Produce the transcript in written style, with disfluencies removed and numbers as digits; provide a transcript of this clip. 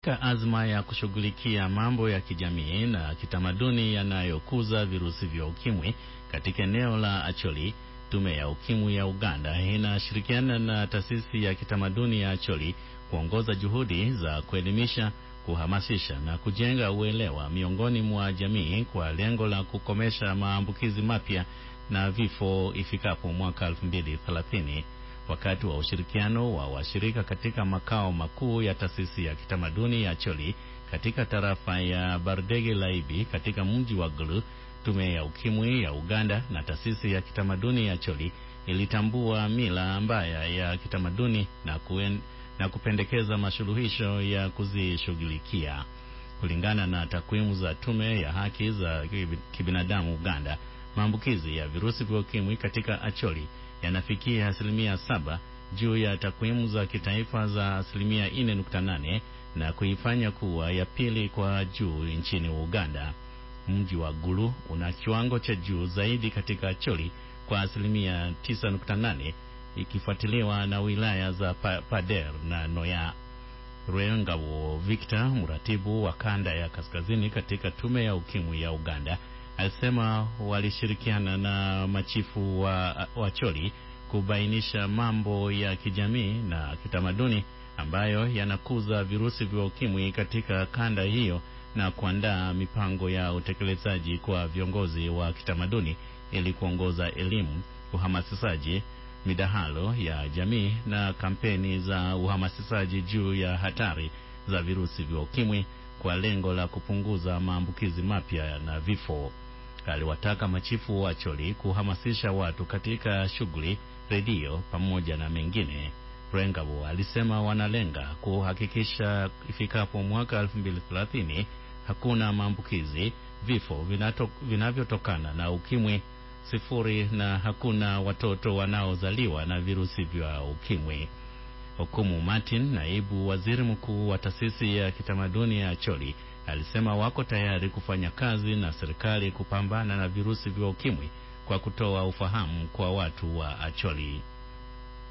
Katika azma ya kushughulikia mambo ya kijamii na kitamaduni yanayokuza virusi vya ukimwi katika eneo la Acholi, Tume ya Ukimwi ya Uganda inashirikiana na taasisi ya kitamaduni ya Acholi kuongoza juhudi za kuelimisha, kuhamasisha na kujenga uelewa miongoni mwa jamii kwa lengo la kukomesha maambukizi mapya na vifo ifikapo mwaka 2030. Wakati wa ushirikiano wa washirika katika makao makuu ya taasisi ya kitamaduni ya Acholi katika tarafa ya Bardege Laibi katika mji wa Gulu, Tume ya Ukimwi ya Uganda na taasisi ya kitamaduni ya Acholi ilitambua mila mbaya ya kitamaduni na kupendekeza masuluhisho ya kuzishughulikia. Kulingana na takwimu za Tume ya Haki za Kibinadamu Uganda, maambukizi ya virusi vya ukimwi katika Acholi yanafikia 7% juu ya takwimu za kitaifa za 4.8 na kuifanya kuwa ya pili kwa juu nchini Uganda. Mji wa Gulu una kiwango cha juu zaidi katika Acholi kwa 9.8 ikifuatiliwa na wilaya za Pader na Noya. Rwengabo Victor, mratibu wa kanda ya kaskazini katika Tume ya Ukimwi ya Uganda, alisema walishirikiana na machifu wa Acholi kubainisha mambo ya kijamii na kitamaduni ambayo yanakuza virusi vya ukimwi katika kanda hiyo na kuandaa mipango ya utekelezaji kwa viongozi wa kitamaduni ili kuongoza elimu, uhamasishaji, midahalo ya jamii na kampeni za uhamasishaji juu ya hatari za virusi vya ukimwi kwa lengo la kupunguza maambukizi mapya na vifo. Aliwataka machifu wa Acholi kuhamasisha watu katika shughuli, redio pamoja na mengine. Rwengabo alisema wanalenga kuhakikisha ifikapo mwaka 2030 hakuna maambukizi, vifo vinavyotokana na ukimwi sifuri na hakuna watoto wanaozaliwa na virusi vya ukimwi. Okumu Martin, naibu waziri mkuu wa taasisi ya kitamaduni ya Acholi, alisema wako tayari kufanya kazi na serikali kupambana na virusi vya ukimwi kwa kutoa ufahamu kwa watu wa Acholi.